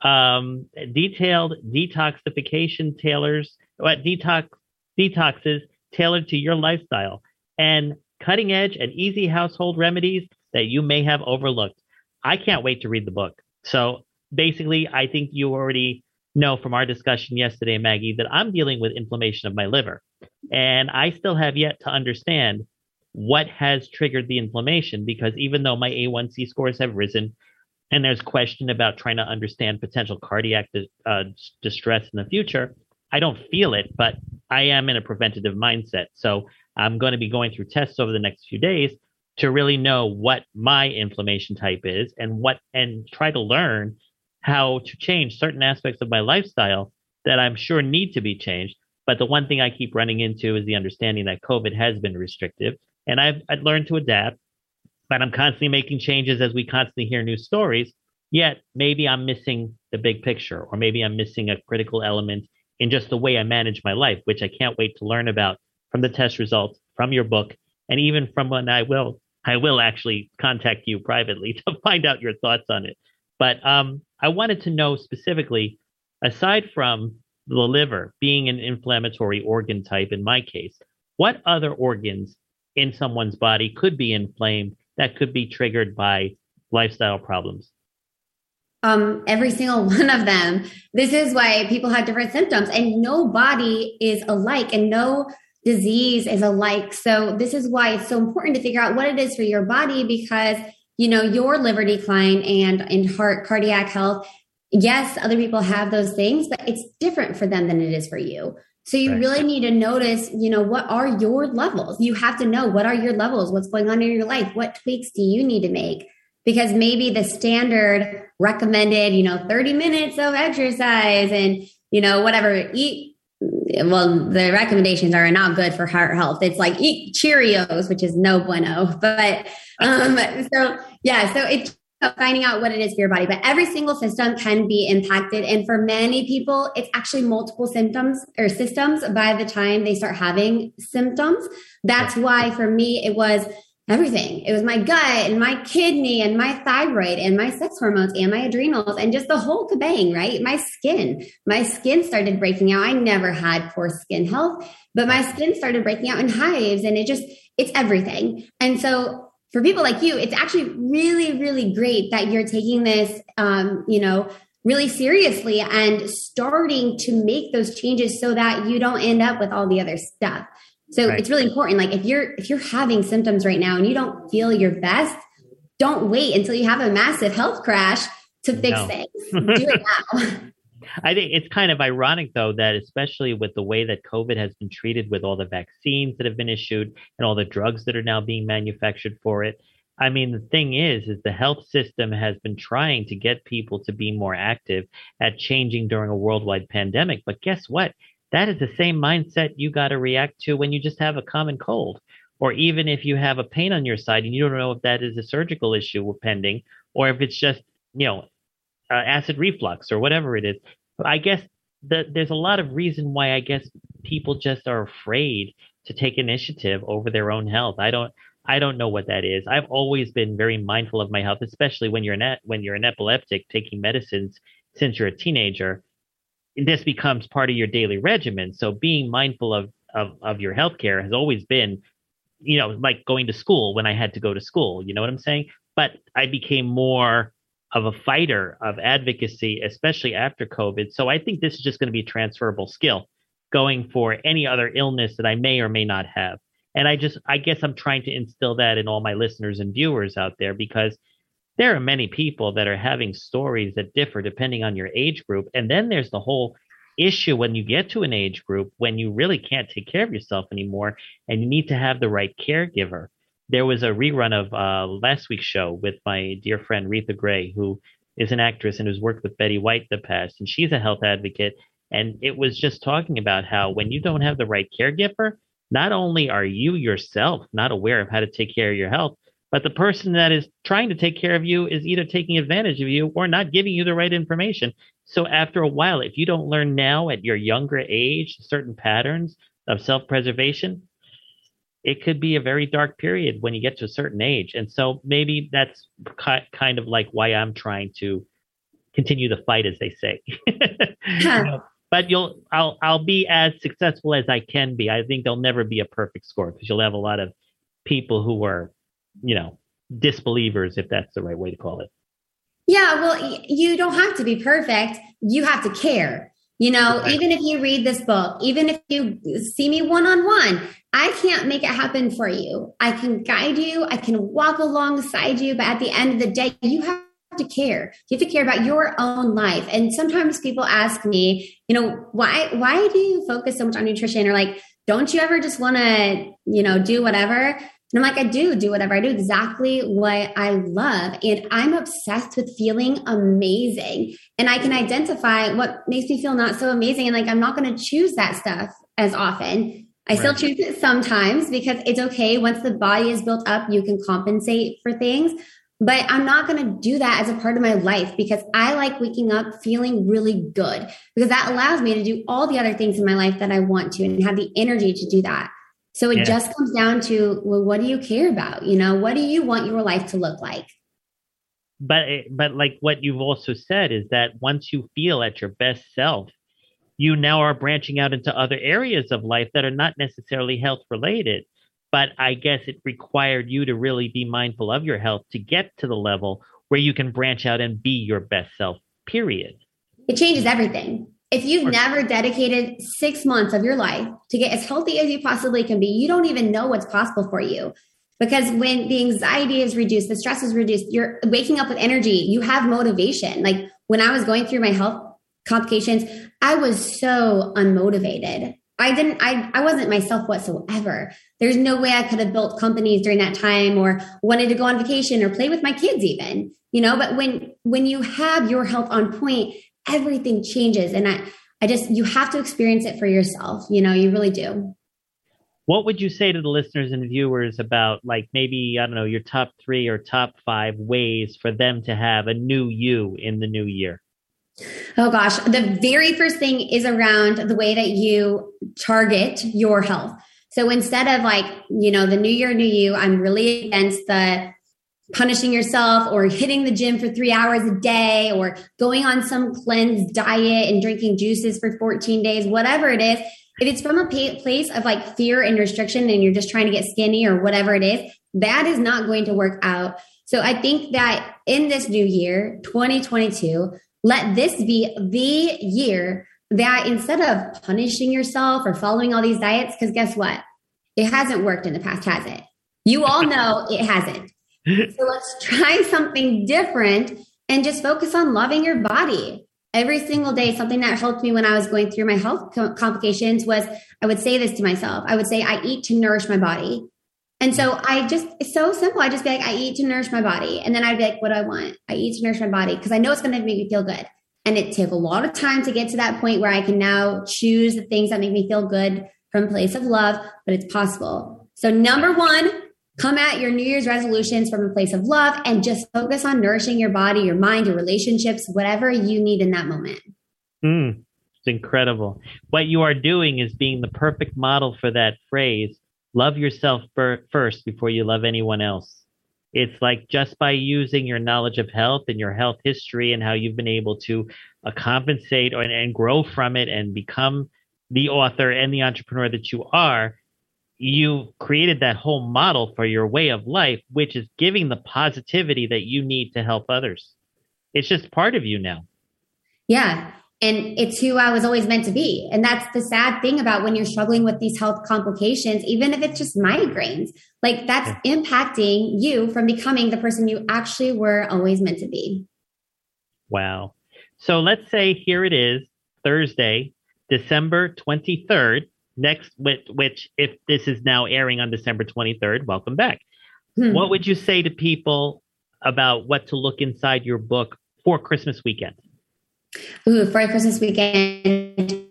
Um, detailed detoxification tailors, what detox detoxes tailored to your lifestyle, and cutting edge and easy household remedies that you may have overlooked. I can't wait to read the book. So basically, I think you already know from our discussion yesterday, Maggie, that I'm dealing with inflammation of my liver. And I still have yet to understand what has triggered the inflammation, because even though my A one C scores have risen and there's question about trying to understand potential cardiac uh, distress in the future, I don't feel it, but I am in a preventative mindset. So I'm going to be going through tests over the next few days to really know what my inflammation type is and what, and try to learn how to change certain aspects of my lifestyle that I'm sure need to be changed. But the one thing I keep running into is the understanding that COVID has been restrictive, and I've, I've learned to adapt, but I'm constantly making changes as we constantly hear new stories. Yet maybe I'm missing the big picture, or maybe I'm missing a critical element in just the way I manage my life, which I can't wait to learn about from the test results, from your book, and even from when I will, I will actually contact you privately to find out your thoughts on it. But um, I wanted to know specifically, aside from the liver being an inflammatory organ type in my case, what other organs in someone's body could be inflamed that could be triggered by lifestyle problems? Um, every single one of them. This is why people have different symptoms, and no body is alike, and no disease is alike. So this is why it's so important to figure out what it is for your body, because, you know, your liver decline and in heart, cardiac health, yes, other people have those things, but it's different for them than it is for you. So you Right. really need to notice, you know, what are your levels? You have to know what are your levels, what's going on in your life, what tweaks do you need to make? Because maybe the standard recommended, you know, thirty minutes of exercise and, you know, whatever, eat. Well, the recommendations are not good for heart health. It's like eat Cheerios, which is no bueno. But um, so, yeah, so it's finding out what it is for your body. But every single system can be impacted. And for many people, it's actually multiple symptoms or systems by the time they start having symptoms. That's why for me, it was everything. It was my gut and my kidney and my thyroid and my sex hormones and my adrenals and just the whole kabang, right? My skin, my skin started breaking out. I never had poor skin health, but my skin started breaking out in hives, and it just, it's everything. And so for people like you, it's actually really, really great that you're taking this, um, you know, really seriously and starting to make those changes so that you don't end up with all the other stuff. So right. It's really important. Like if you're, if you're having symptoms right now and you don't feel your best, don't wait until you have a massive health crash to fix no. things. Do it now. I think it's kind of ironic, though, that especially with the way that COVID has been treated with all the vaccines that have been issued and all the drugs that are now being manufactured for it. I mean, the thing is, is the health system has been trying to get people to be more active at changing during a worldwide pandemic. But guess what? That is the same mindset you got to react to when you just have a common cold, or even if you have a pain on your side and you don't know if that is a surgical issue pending, or if it's just, you know, uh, acid reflux or whatever it is. I guess the, there's a lot of reason why I guess people just are afraid to take initiative over their own health. I don't, I don't know what that is. I've always been very mindful of my health, especially when you're an, when you're an epileptic taking medicines since you're a teenager. This becomes part of your daily regimen. So being mindful of, of, of your healthcare has always been, you know, like going to school when I had to go to school, you know what I'm saying? But I became more of a fighter of advocacy, especially after COVID. So I think this is just going to be a transferable skill going for any other illness that I may or may not have. And I just, I guess I'm trying to instill that in all my listeners and viewers out there, because there are many people that are having stories that differ depending on your age group. And then there's the whole issue when you get to an age group when you really can't take care of yourself anymore and you need to have the right caregiver. There was a rerun of uh, last week's show with my dear friend Retha Gray, who is an actress and has worked with Betty White in the past. And she's a health advocate. And it was just talking about how when you don't have the right caregiver, not only are you yourself not aware of how to take care of your health, but the person that is trying to take care of you is either taking advantage of you or not giving you the right information. So after a while, if you don't learn now at your younger age certain patterns of self-preservation, it could be a very dark period when you get to a certain age. And so maybe that's kind of like why I'm trying to continue the fight, as they say. Huh. But you'll, I'll, I'll be as successful as I can be. I think there'll never be a perfect score because you'll have a lot of people who are, you know, disbelievers, if that's the right way to call it. Yeah, well, you don't have to be perfect. You have to care. You know, right. Even if you read this book, even if you see me one-on-one, I can't make it happen for you. I can guide you. I can walk alongside you. But at the end of the day, you have to care. You have to care about your own life. And sometimes people ask me, you know, why, why do you focus so much on nutrition? Or like, don't you ever just want to, you know, do whatever? And I'm like, I do do whatever. I do exactly what I love. And I'm obsessed with feeling amazing. And I can identify what makes me feel not so amazing. And like, I'm not going to choose that stuff as often. I right. still choose it sometimes because it's okay. Once the body is built up, you can compensate for things. But I'm not going to do that as a part of my life because I like waking up feeling really good because that allows me to do all the other things in my life that I want to and have the energy to do that. So it yeah. just comes down to, well, what do you care about? You know, what do you want your life to look like? But, but like what you've also said is that once you feel at your best self, you now are branching out into other areas of life that are not necessarily health related. But I guess it required you to really be mindful of your health to get to the level where you can branch out and be your best self, period. It changes everything. If you've or, never dedicated six months of your life to get as healthy as you possibly can be, you don't even know what's possible for you. Because when the anxiety is reduced, the stress is reduced, you're waking up with energy, you have motivation. Like when I was going through my health complications, I was so unmotivated. I didn't, I, I wasn't myself whatsoever. There's no way I could have built companies during that time or wanted to go on vacation or play with my kids even, you know, but when, when you have your health on point, everything changes. And I, I just, you have to experience it for yourself. You know, you really do. What would you say to the listeners and viewers about, like, maybe, I don't know, your top three or top five ways for them to have a new you in the new year? Oh gosh, the very first thing is around the way that you target your health. So instead of like, you know, the new year, new you, I'm really against the punishing yourself or hitting the gym for three hours a day or going on some cleanse diet and drinking juices for fourteen days, whatever it is. If it's from a place of like fear and restriction and you're just trying to get skinny or whatever it is, that is not going to work out. So I think that in this new year, twenty twenty-two, let this be the year that instead of punishing yourself or following all these diets, because guess what? It hasn't worked in the past, has it? You all know it hasn't. So let's try something different and just focus on loving your body. Every single day, something that helped me when I was going through my health complications was I would say this to myself. I would say, I eat to nourish my body. And so I just, it's so simple. I just be like, I eat to nourish my body. And then I'd be like, what do I want? I eat to nourish my body because I know it's going to make me feel good. And it took a lot of time to get to that point where I can now choose the things that make me feel good from a place of love, but it's possible. So number one, come at your New Year's resolutions from a place of love and just focus on nourishing your body, your mind, your relationships, whatever you need in that moment. Mm, it's incredible. What you are doing is being the perfect model for that phrase. Love yourself first before you love anyone else. It's like just by using your knowledge of health and your health history and how you've been able to uh, compensate and, and grow from it and become the author and the entrepreneur that you are, you created that whole model for your way of life, which is giving the positivity that you need to help others. It's just part of you now. Yeah. And it's who I was always meant to be. And that's the sad thing about when you're struggling with these health complications, even if it's just migraines, like that's impacting you from becoming the person you actually were always meant to be. Wow. So let's say here it is, Thursday, December twenty-third, next, which, which if this is now airing on December twenty-third, welcome back. Hmm. What would you say to people about what to look inside your book for Christmas weekend? Ooh, for Christmas weekend.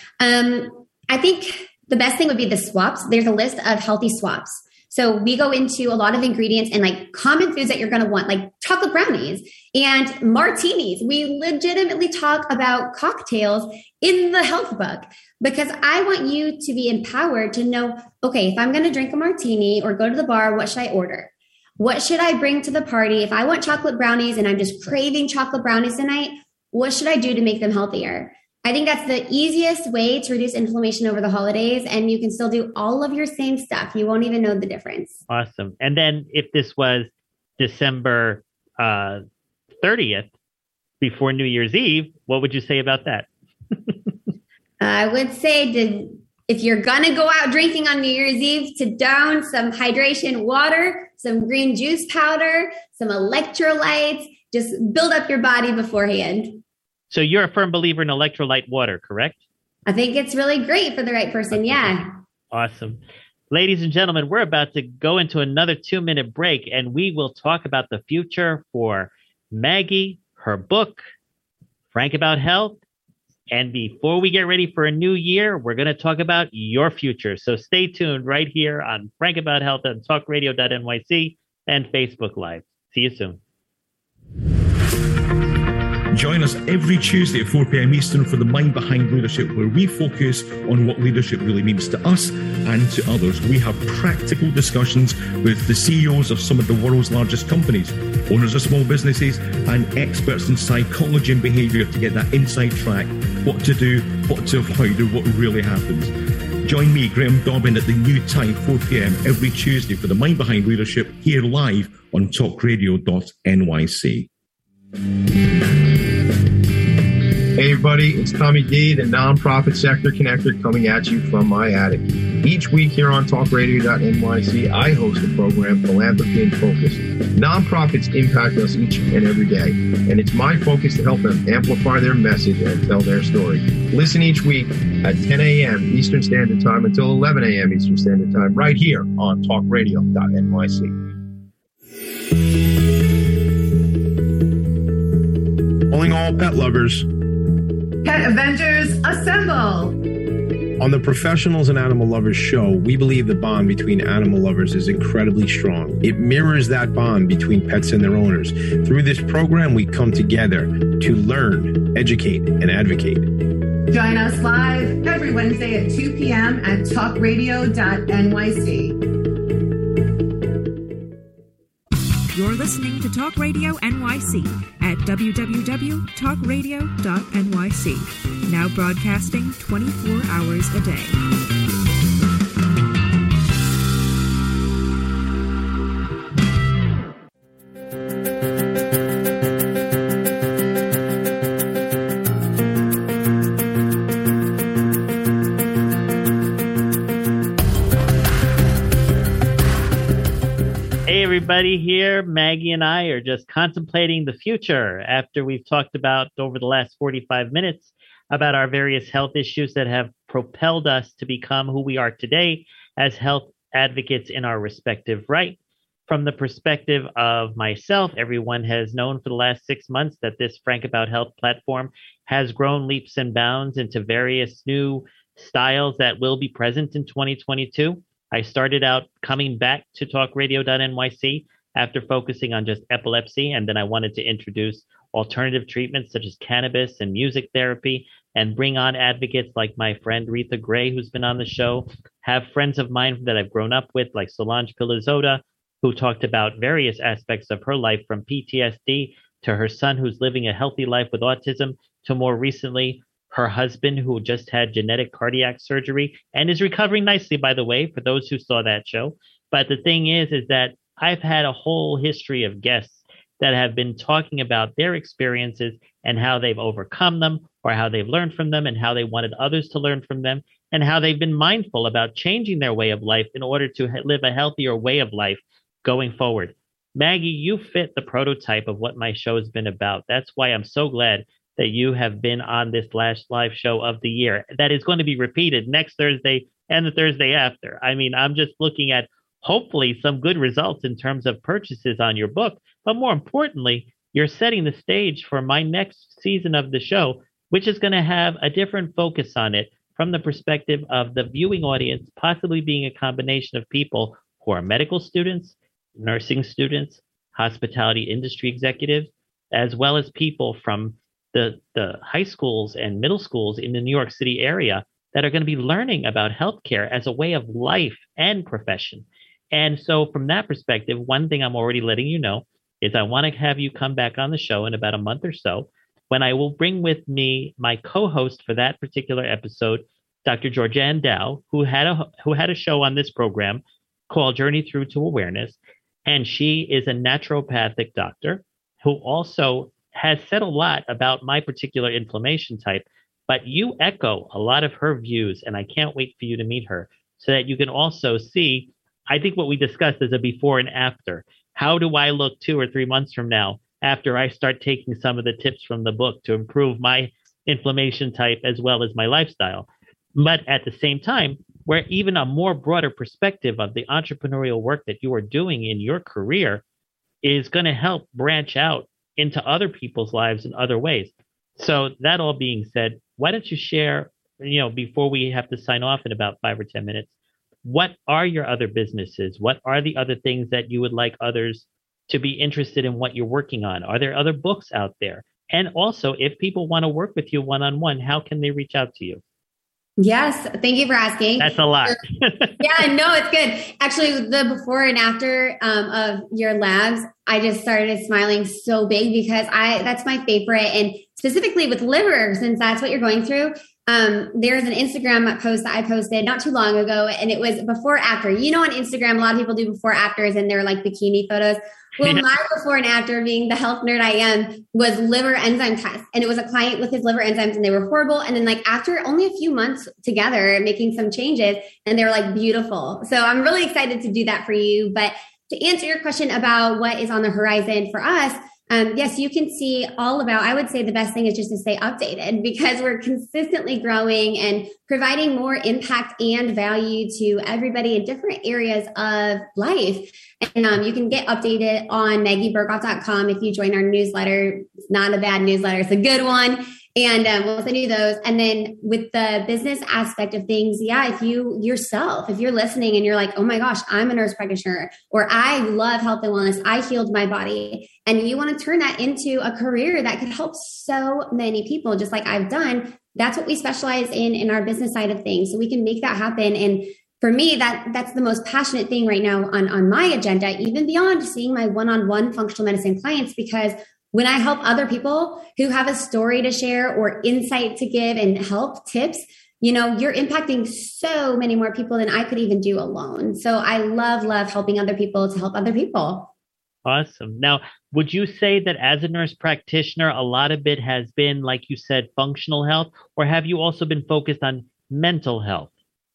Um, I think the best thing would be the swaps. There's a list of healthy swaps. So we go into a lot of ingredients and like common foods that you're going to want, like chocolate brownies and martinis. We legitimately talk about cocktails in the health book because I want you to be empowered to know, okay, if I'm going to drink a martini or go to the bar, what should I order? What should I bring to the party? If I want chocolate brownies and I'm just craving chocolate brownies tonight, what should I do to make them healthier? I think that's the easiest way to reduce inflammation over the holidays, and you can still do all of your same stuff. You won't even know the difference. Awesome. And then if this was December uh, thirtieth, before New Year's Eve, what would you say about that? I would say to, if you're going to go out drinking on New Year's Eve, to down some hydration water, some green juice powder, some electrolytes. Just build up your body beforehand. So you're a firm believer in electrolyte water, correct? I think it's really great for the right person. Yeah. Awesome. Ladies and gentlemen, we're about to go into another two minute break and we will talk about the future for Maggie, her book, Frank About Health. And before we get ready for a new year, we're going to talk about your future. So stay tuned right here on Frank About Health on talk radio dot N Y C and Facebook Live. See you soon. Join us every Tuesday at four p.m. Eastern for The Mind Behind Leadership, where we focus on what leadership really means to us and to others. We have practical discussions with the C E Os of some of the world's largest companies, owners of small businesses, and experts in psychology and behavior to get that inside track, what to do, what to avoid, and what really happens. Join me, Graham Dobbin, at the new time, four p.m. every Tuesday for The Mind Behind Leadership, here live on talk radio dot N Y C. Hey everybody, it's Tommy D, the Nonprofit Sector Connector, coming at you from my attic. Each week here on talk radio dot N Y C, I host the program Philanthropy in Focus. Nonprofits impact us each and every day, and it's my focus to help them amplify their message and tell their story. Listen each week at ten a.m. Eastern Standard Time until eleven a.m. Eastern Standard Time right here on talk radio dot N Y C. Calling all pet lovers. Pet Avengers, assemble! On the Professionals and Animal Lovers show, we believe the bond between animal lovers is incredibly strong. It mirrors that bond between pets and their owners. Through this program, we come together to learn, educate, and advocate. Join us live every Wednesday at two p.m. at talk radio dot N Y C. You're listening to Talk Radio N Y C at w w w dot talk radio dot N Y C. Now broadcasting twenty-four hours a day. Everybody here, Maggie and I are just contemplating the future after we've talked about over the last forty-five minutes about our various health issues that have propelled us to become who we are today as health advocates in our respective right. From the perspective of myself, everyone has known for the last six months that this Frank About Health platform has grown leaps and bounds into various new styles that will be present in twenty twenty-two. I started out coming back to talk radio dot N Y C after focusing on just epilepsy, and then I wanted to introduce alternative treatments such as cannabis and music therapy and bring on advocates like my friend Retha Gray, who's been on the show, have friends of mine that I've grown up with like Solange Pilizota, who talked about various aspects of her life from P T S D to her son who's living a healthy life with autism to more recently her husband, who just had genetic cardiac surgery and is recovering nicely, by the way, for those who saw that show. But the thing is, is that I've had a whole history of guests that have been talking about their experiences and how they've overcome them or how they've learned from them and how they wanted others to learn from them and how they've been mindful about changing their way of life in order to live a healthier way of life going forward. Maggie, you fit the prototype of what my show has been about. That's why I'm so glad that you have been on this last live show of the year that is going to be repeated next Thursday and the Thursday after. I mean, I'm just looking at hopefully some good results in terms of purchases on your book. But more importantly, you're setting the stage for my next season of the show, which is going to have a different focus on it from the perspective of the viewing audience, possibly being a combination of people who are medical students, nursing students, hospitality industry executives, as well as people from the, the high schools and middle schools in the New York City area that are going to be learning about healthcare as a way of life and profession. And so from that perspective, one thing I'm already letting you know is I want to have you come back on the show in about a month or so when I will bring with me my co-host for that particular episode, Doctor Georgianne Dow, who had a who had a show on this program called Journey Through to Awareness. And she is a naturopathic doctor who also has said a lot about my particular inflammation type, but you echo a lot of her views, and I can't wait for you to meet her so that you can also see, I think what we discussed is a before and after. How do I look two or three months from now after I start taking some of the tips from the book to improve my inflammation type as well as my lifestyle? But at the same time, where even a more broader perspective of the entrepreneurial work that you are doing in your career is going to help branch out into other people's lives in other ways. So that all being said, why don't you share, you know, before we have to sign off in about five or ten minutes, what are your other businesses? What are the other things that you would like others to be interested in what you're working on? Are there other books out there? And also, if people want to work with you one-on-one, how can they reach out to you? Yes. Thank you for asking. That's a lot. Yeah, no, it's good. Actually, the before and after um, of your labs, I just started smiling so big because I that's my favorite. And specifically with liver, since that's what you're going through, Um, there's an Instagram post that I posted not too long ago, and it was before after. You know, on Instagram, a lot of people do before afters and they're like bikini photos. Well, my before and after, being the health nerd I am, was liver enzyme tests. And it was a client with his liver enzymes and they were horrible. And then like after only a few months together, making some changes, and they were like beautiful. So I'm really excited to do that for you. But to answer your question about what is on the horizon for us, Um, yes, you can see all about, I would say the best thing is just to stay updated, because we're consistently growing and providing more impact and value to everybody in different areas of life. And um, you can get updated on Maggie Berghoff dot com if you join our newsletter. It's not a bad newsletter, it's a good one. And um, we'll send you those. And then with the business aspect of things, yeah, if you yourself, if you're listening and you're like, oh my gosh, I'm a nurse practitioner, or I love health and wellness, I healed my body, and you want to turn that into a career that could help so many people, just like I've done, that's what we specialize in in our business side of things. So we can make that happen. And for me, that that's the most passionate thing right now on, on my agenda, even beyond seeing my one-on-one functional medicine clients, because when I help other people who have a story to share or insight to give and help tips, you know, you're impacting so many more people than I could even do alone. So I love, love helping other people to help other people. Awesome. Now, would you say that as a nurse practitioner, a lot of it has been, like you said, functional health, or have you also been focused on mental health?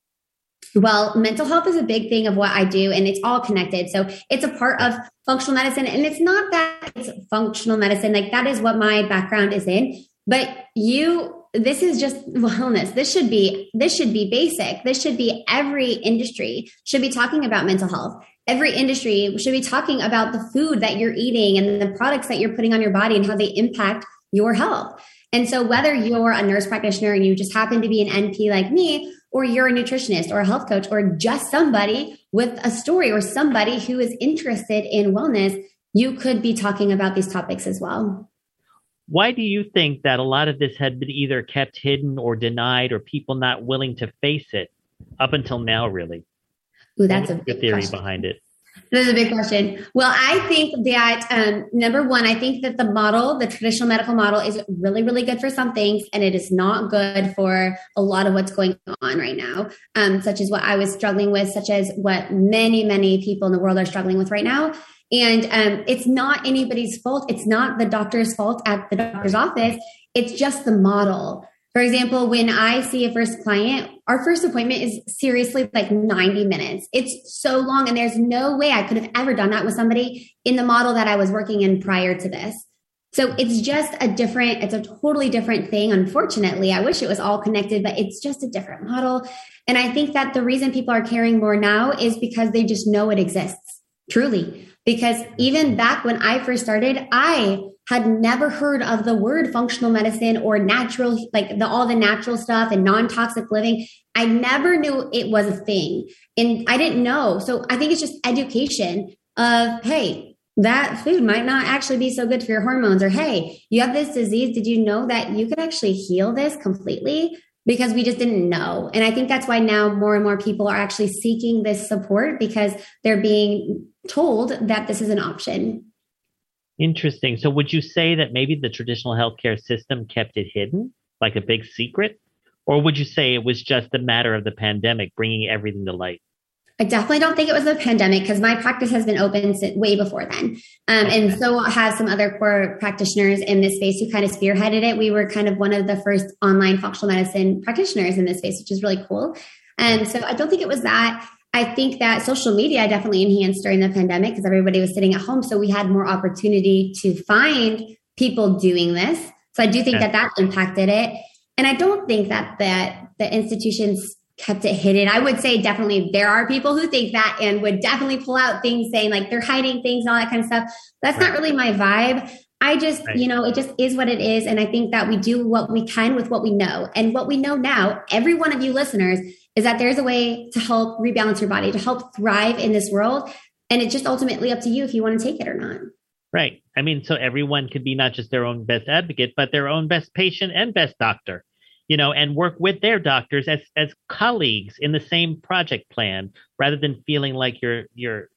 Well, mental health is a big thing of what I do, and it's all connected. So it's a part of functional medicine, and it's not that it's functional medicine. Like that is what my background is in, but you, this is just wellness. This should be, this should be basic. This should be every industry should be talking about mental health. Every industry should be talking about the food that you're eating and the products that you're putting on your body and how they impact your health. And so whether you're a nurse practitioner and you just happen to be an N P like me, or you're a nutritionist or a health coach, or just somebody with a story or somebody who is interested in wellness, you could be talking about these topics as well. Why do you think that a lot of this had been either kept hidden or denied, or people not willing to face it up until now, really? Ooh, that's a good theory behind it. That's a big question. Well, I think that, um, number one, I think that the model, the traditional medical model, is really, really good for some things, and it is not good for a lot of what's going on right now, um, such as what I was struggling with, such as what many, many people in the world are struggling with right now. And um, it's not anybody's fault. It's not the doctor's fault at the doctor's office. It's just the model. For example, when I see a first client, our first appointment is seriously like ninety minutes. It's so long, and there's no way I could have ever done that with somebody in the model that I was working in prior to this. So it's just a different, it's a totally different thing. Unfortunately, I wish it was all connected, but it's just a different model. And I think that the reason people are caring more now is because they just know it exists, truly. Because even back when I first started, I had never heard of the word functional medicine or natural, like the, all the natural stuff and non-toxic living. I never knew it was a thing, and I didn't know. So I think it's just education of, hey, that food might not actually be so good for your hormones, or, hey, you have this disease. Did you know that you could actually heal this completely? Because we just didn't know. And I think that's why now more and more people are actually seeking this support, because they're being told that this is an option. Interesting. So would you say that maybe the traditional healthcare system kept it hidden, like a big secret? Or would you say it was just a matter of the pandemic bringing everything to light? I definitely don't think it was the pandemic, because my practice has been open since way before then. Um, okay. And so have some other core practitioners in this space who kind of spearheaded it. We were kind of one of the first online functional medicine practitioners in this space, which is really cool. And so I don't think it was that. I think that social media definitely enhanced during the pandemic, because everybody was sitting at home. So we had more opportunity to find people doing this. So I do think yeah. that that impacted it. And I don't think that, that the institutions kept it hidden. I would say definitely there are people who think that and would definitely pull out things saying like they're hiding things and all that kind of stuff. That's right. Not really my vibe. I just, right. you know, it just is what it is. And I think that we do what we can with what we know. And what we know now, every one of you listeners, is that there's a way to help rebalance your body, to help thrive in this world. And it's just ultimately up to you if you want to take it or not. Right. I mean, so everyone could be not just their own best advocate, but their own best patient and best doctor, you know, and work with their doctors as, as colleagues in the same project plan, rather than feeling like you're, you're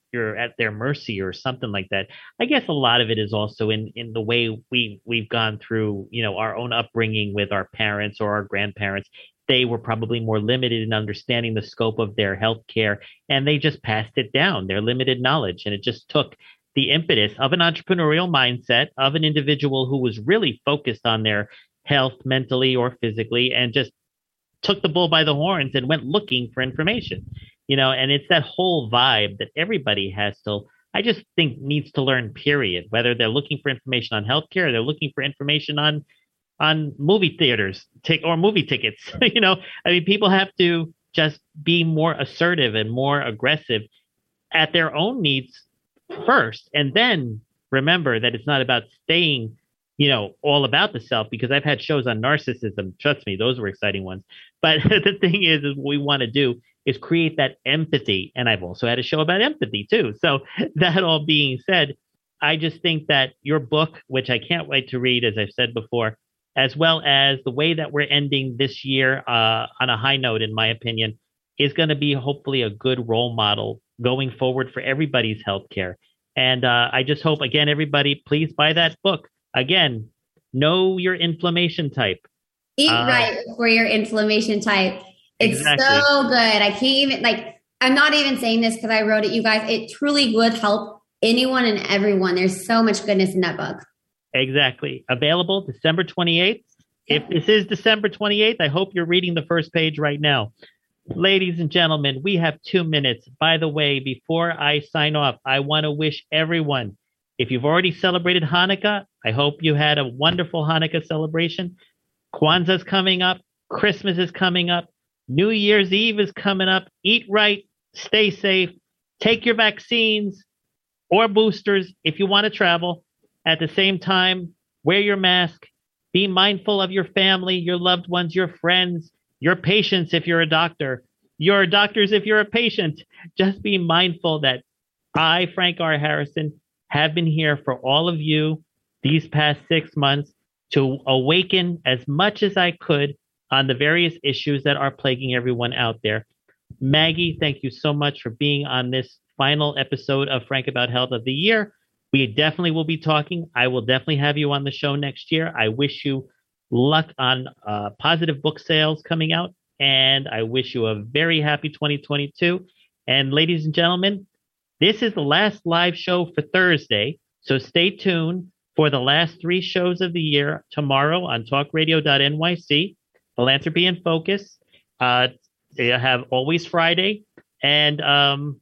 you're at their mercy or something like that. I guess a lot of it is also in in the way we we've gone through, you know, our own upbringing with our parents or our grandparents. They were probably more limited in understanding the scope of their health care, and they just passed it down, their limited knowledge. And it just took the impetus of an entrepreneurial mindset of an individual who was really focused on their health mentally or physically, and just took the bull by the horns and went looking for information, you know, and it's that whole vibe that everybody has to, I just think needs to learn, period, whether they're looking for information on healthcare or they're looking for information on on movie theaters take or movie tickets. You know, I mean, people have to just be more assertive and more aggressive at their own needs first. And then remember that it's not about staying, you know, all about the self, because I've had shows on narcissism. Trust me, those were exciting ones. But the thing is, is what we want to do is create that empathy. And I've also had a show about empathy too. So that all being said, I just think that your book, which I can't wait to read, as I've said before, as well as the way that we're ending this year uh, on a high note, in my opinion, is going to be hopefully a good role model going forward for everybody's healthcare. And uh, I just hope, again, everybody, please buy that book. Again, know your inflammation type. Eat uh, right for your inflammation type. It's exactly. so good. I can't even, like, I'm not even saying this because I wrote it, you guys. It truly would help anyone and everyone. There's so much goodness in that book. Exactly. Available December twenty-eighth. If this is December twenty-eighth, I hope you're reading the first page right now. Ladies and gentlemen, we have two minutes. By the way, before I sign off, I want to wish everyone, if you've already celebrated Hanukkah, I hope you had a wonderful Hanukkah celebration. Kwanzaa's coming up. Christmas is coming up. New Year's Eve is coming up. Eat right. Stay safe. Take your vaccines or boosters if you want to travel. At the same time, wear your mask. Be mindful of your family, your loved ones, your friends, your patients if you're a doctor, your doctors if you're a patient. Just be mindful that I, Frank R. Harrison, have been here for all of you these past six months to awaken as much as I could on the various issues that are plaguing everyone out there. Maggie, thank you so much for being on this final episode of Frank About Health of the Year. We definitely will be talking. I will definitely have you on the show next year. I wish you luck on uh, positive book sales coming out, and I wish you a very happy twenty twenty-two. And ladies and gentlemen, this is the last live show for Thursday, so stay tuned for the last three shows of the year tomorrow on talk radio dot N Y C, Philanthropy in Focus. Uh, they have Always Friday, and um,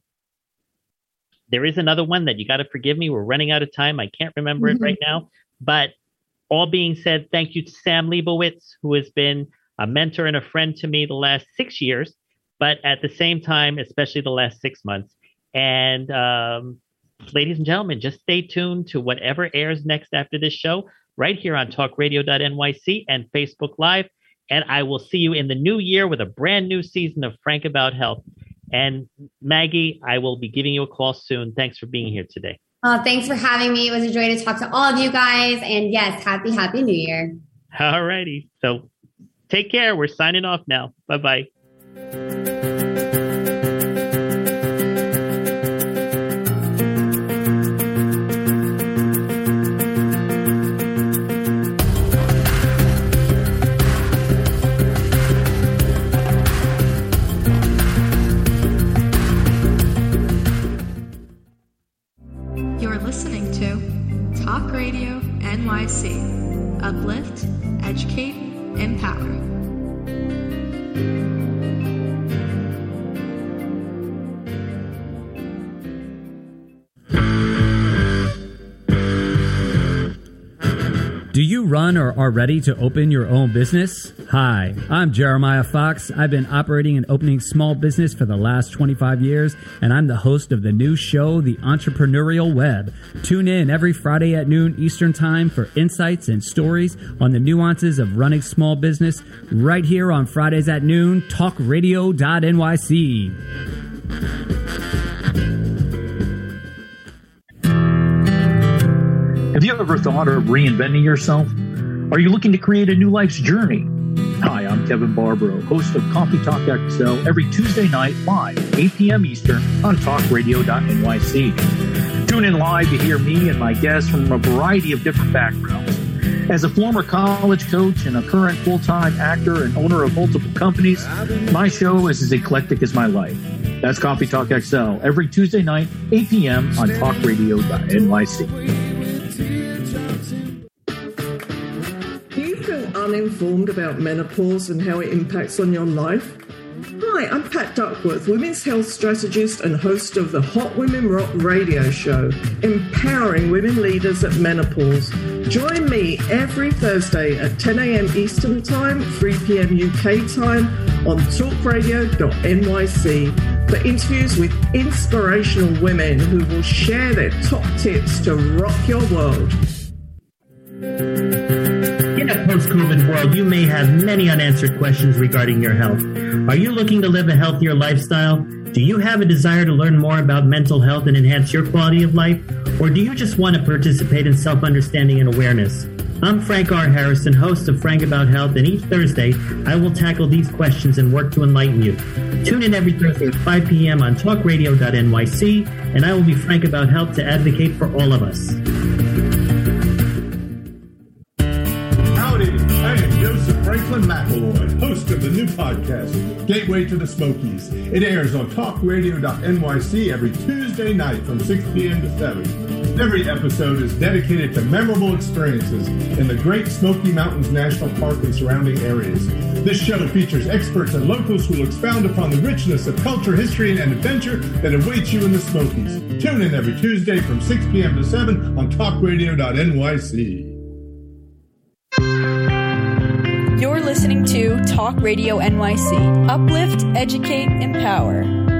there is another one that you got to forgive me. We're running out of time. I can't remember mm-hmm. it right now. But all being said, thank you to Sam Leibowitz, who has been a mentor and a friend to me the last six years, but at the same time, especially the last six months. And um, ladies and gentlemen, just stay tuned to whatever airs next after this show right here on talk radio dot N Y C and Facebook Live. And I will see you in the new year with a brand new season of Frank About Health. And Maggie, I will be giving you a call soon. Thanks for being here today. Oh, thanks for having me. It was a joy to talk to all of you guys. And yes, happy, happy New Year. All righty. So take care. We're signing off now. Bye-bye. N Y C. Uplift, educate, empower. Do you run or are ready to open your own business? Hi, I'm Jeremiah Fox. I've been operating and opening small business for the last twenty-five years, and I'm the host of the new show, The Entrepreneurial Web. Tune in every Friday at noon Eastern Time for insights and stories on the nuances of running small business right here on Fridays at noon, talk radio dot N Y C. Have you ever thought of reinventing yourself? Are you looking to create a new life's journey? Hi, I'm Kevin Barbaro, host of Coffee Talk X L every Tuesday night live, eight p.m. Eastern on talk radio dot N Y C. Tune in live to hear me and my guests from a variety of different backgrounds. As a former college coach and a current full-time actor and owner of multiple companies, my show is as eclectic as my life. That's Coffee Talk X L every Tuesday night, eight p.m. on talk radio dot N Y C. Do you feel uninformed about menopause and how it impacts on your life? Hi, I'm Pat Duckworth, women's health strategist and host of the Hot Women Rock radio show, empowering women leaders at menopause. Join me every Thursday at ten a.m. Eastern Time, three p.m. U K time on talk radio dot N Y C for interviews with inspirational women who will share their top tips to rock your world. In a post-COVID world, you may have many unanswered questions regarding your health. Are you looking to live a healthier lifestyle? Do you have a desire to learn more about mental health and enhance your quality of life? Or do you just want to participate in self-understanding and awareness? I'm Frank R. Harrison, host of Frank About Health, and each Thursday I will tackle these questions and work to enlighten you. Tune in every Thursday at five p.m. on talk radio dot N Y C, and I will be frank about health to advocate for all of us. Howdy, I am Joseph Franklin McElroy, host of the new podcast, Gateway to the Smokies. It airs on talk radio dot N Y C every Tuesday night from six p.m. to seven. Every episode is dedicated to memorable experiences in the Great Smoky Mountains National Park and surrounding areas. This show features experts and locals who will expound upon the richness of culture, history, and adventure that awaits you in the Smokies. Tune in every Tuesday from six p.m. to seven on talk radio dot N Y C. You're listening to Talk Radio N Y C. Uplift, educate, empower.